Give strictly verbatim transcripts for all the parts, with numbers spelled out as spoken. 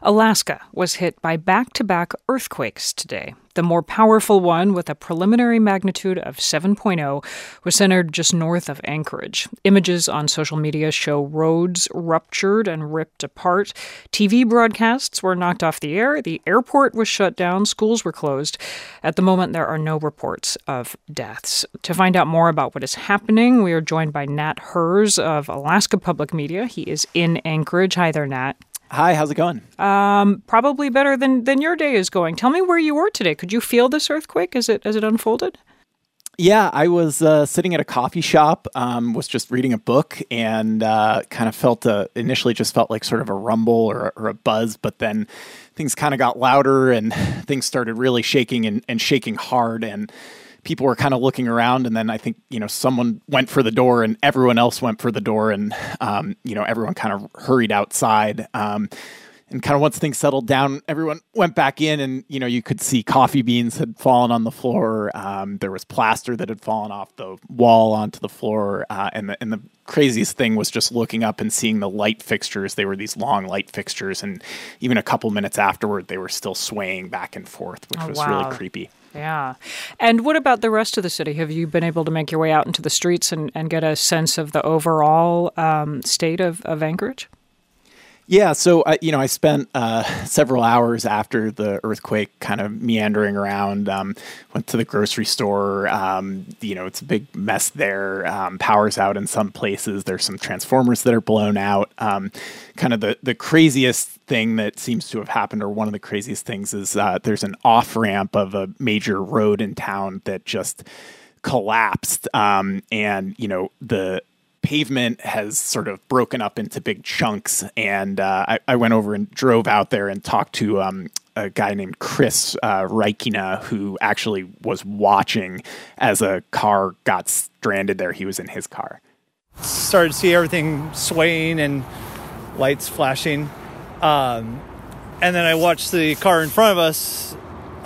Alaska was hit by back-to-back earthquakes today. The more powerful one, with a preliminary magnitude of seven point oh, was centered just north of Anchorage. Images on social media show roads ruptured and ripped apart. T V broadcasts were knocked off the air. The airport was shut down. Schools were closed. At the moment, there are no reports of deaths. To find out more about what is happening, we are joined by Nat Herz of Alaska Public Media. He is in Anchorage. Hi there, Nat. Hi, how's it going? Um, probably better than, than your day is going. Tell me where you were today. Could you feel this earthquake as it as it unfolded? Yeah, I was uh, sitting at a coffee shop, um, was just reading a book, and uh, kind of felt a, initially just felt like sort of a rumble or, or a buzz, but then things kind of got louder and things started really shaking and, and shaking hard, and people were kind of looking around, and then I think, you know, someone went for the door and everyone else went for the door, and, um, you know, everyone kind of hurried outside. Um, and kind of once things settled down, everyone went back in, and, you know, you could see coffee beans had fallen on the floor. Um, there was plaster that had fallen off the wall onto the floor. Uh, and, the, and the craziest thing was just looking up and seeing the light fixtures. They were these long light fixtures. And even a couple minutes afterward, they were still swaying back and forth, which oh, was wow. really creepy. Yeah. And what about the rest of the city? Have you been able to make your way out into the streets and, and get a sense of the overall um, state of, of Anchorage? Yeah, so, I, you know, I spent uh, several hours after the earthquake kind of meandering around, um, went to the grocery store. Um, you know, it's a big mess there. Um, power's out in some places. There's some transformers that are blown out. Um, kind of the, the craziest thing that seems to have happened, or one of the craziest things, is uh, there's an off-ramp of a major road in town that just collapsed. Um, and, you know, the pavement has sort of broken up into big chunks. And uh, I, I went over and drove out there and talked to um, a guy named Chris uh, Reikina, who actually was watching as a car got stranded there. He was in his car. Started to see everything swaying and lights flashing. Um, and then I watched the car in front of us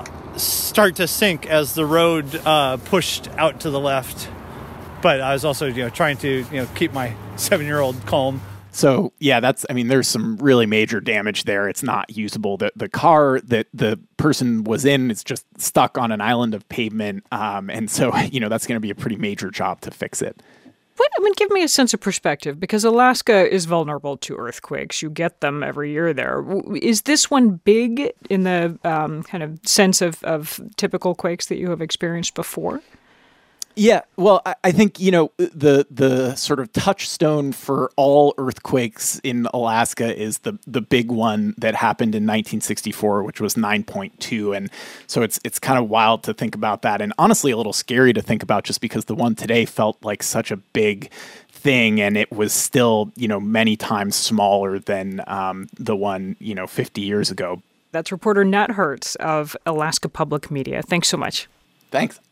start to sink as the road uh, pushed out to the left. But I was also, you know, trying to, you know, keep my seven-year-old calm. So, yeah, that's, I mean, there's some really major damage there. It's not usable. The the car that the person was in is just stuck on an island of pavement. Um, and so, you know, that's going to be a pretty major job to fix it. What, I mean, give me a sense of perspective, because Alaska is vulnerable to earthquakes. You get them every year there. Is this one big in the um, kind of sense of, of typical quakes that you have experienced before? Yeah, well, I, I think, you know, the the sort of touchstone for all earthquakes in Alaska is the the big one that happened in nineteen sixty-four, which was nine point two. And so it's it's kind of wild to think about that, and honestly a little scary to think about, just because the one today felt like such a big thing, and it was still, you know, many times smaller than um, the one, you know, fifty years ago. That's reporter Nat Herz of Alaska Public Media. Thanks so much. Thanks.